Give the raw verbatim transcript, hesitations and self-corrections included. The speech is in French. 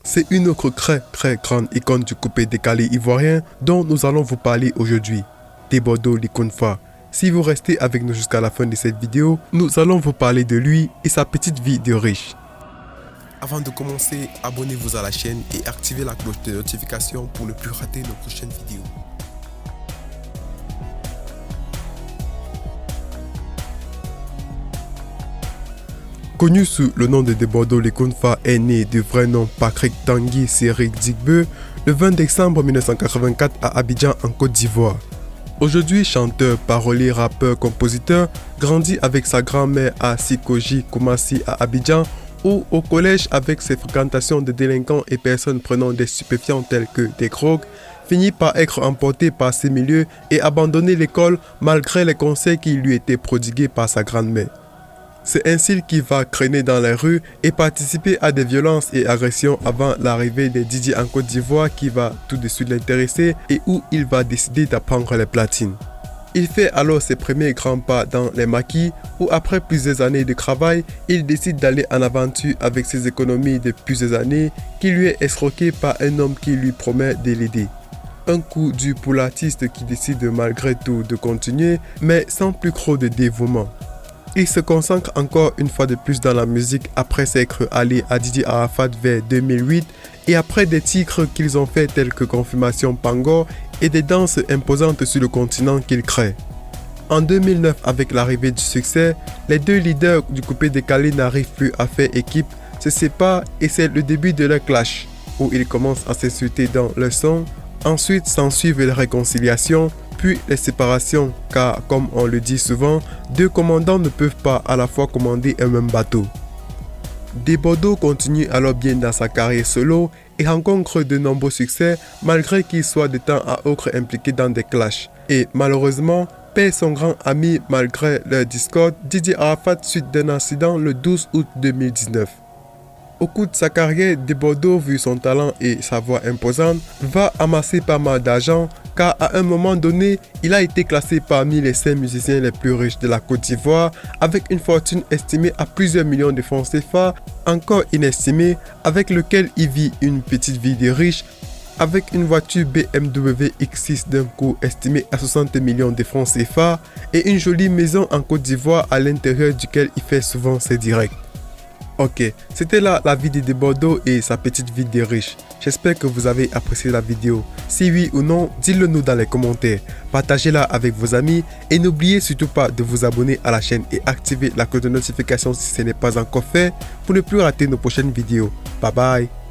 C'est une autre très très grande icône du coupé décalé ivoirien dont nous allons vous parler aujourd'hui, Debodo Likonfa. Si vous restez avec nous jusqu'à la fin de cette vidéo, nous allons vous parler de lui et sa petite vie de riche. Avant de commencer, abonnez-vous à la chaîne et activez la cloche de notification pour ne plus rater nos prochaines vidéos. Connu sous le nom de Debodo Likonfa, est né du vrai nom Patrick Tanguy Céric Digbe le vingt décembre mille neuf cent quatre-vingt-quatre à Abidjan en Côte d'Ivoire. Aujourd'hui chanteur, parolier, rappeur, compositeur, grandit avec sa grand-mère à Sikoji Koumassi à Abidjan ou au collège avec ses fréquentations de délinquants et personnes prenant des stupéfiants tels que des drogues, finit par être emporté par ces milieux et abandonner l'école malgré les conseils qui lui étaient prodigués par sa grand-mère. C'est ainsi qu'il va traîner dans les rues et participer à des violences et agressions avant l'arrivée des D J en Côte d'Ivoire qui va tout de suite l'intéresser et où il va décider d'apprendre les platines. Il fait alors ses premiers grands pas dans les maquis où après plusieurs années de travail, il décide d'aller en aventure avec ses économies de plusieurs années qui lui est escroqué par un homme qui lui promet de l'aider. Un coup dur pour l'artiste qui décide malgré tout de continuer mais sans plus trop de dévouement. Il se concentre encore une fois de plus dans la musique après s'être allé à Didier Arafat vers deux mille huit et après des titres qu'ils ont fait tels que Confirmation Pango et des danses imposantes sur le continent qu'il crée. En deux mille neuf, avec l'arrivée du succès, les deux leaders du coupé décalé n'arrivent plus à faire équipe, se séparent et c'est le début de leur clash où ils commencent à s'insulter dans leur son. Ensuite s'ensuivent les réconciliations, puis les séparations, car comme on le dit souvent, deux commandants ne peuvent pas à la fois commander un même bateau. Debodo continue alors bien dans sa carrière solo et rencontre de nombreux succès malgré qu'il soit de temps à autre impliqué dans des clashs. Et malheureusement, perd son grand ami malgré leur discorde, Didier Arafat suite d'un incident le douze août deux mille dix-neuf. Au cours de sa carrière, Debodo, vu son talent et sa voix imposante, va amasser pas mal d'argent car à un moment donné, il a été classé parmi les cinq musiciens les plus riches de la Côte d'Ivoire avec une fortune estimée à plusieurs millions de francs C F A, encore inestimée, avec lequel il vit une petite vie de riche avec une voiture B M W X six d'un coût estimé à soixante millions de francs C F A et une jolie maison en Côte d'Ivoire à l'intérieur duquel il fait souvent ses directs. Ok, c'était là la vie de Debodo et sa petite vie de riche. J'espère que vous avez apprécié la vidéo. Si oui ou non, dites-le nous dans les commentaires. Partagez-la avec vos amis et n'oubliez surtout pas de vous abonner à la chaîne et activer la cloche de notification si ce n'est pas encore fait pour ne plus rater nos prochaines vidéos. Bye bye.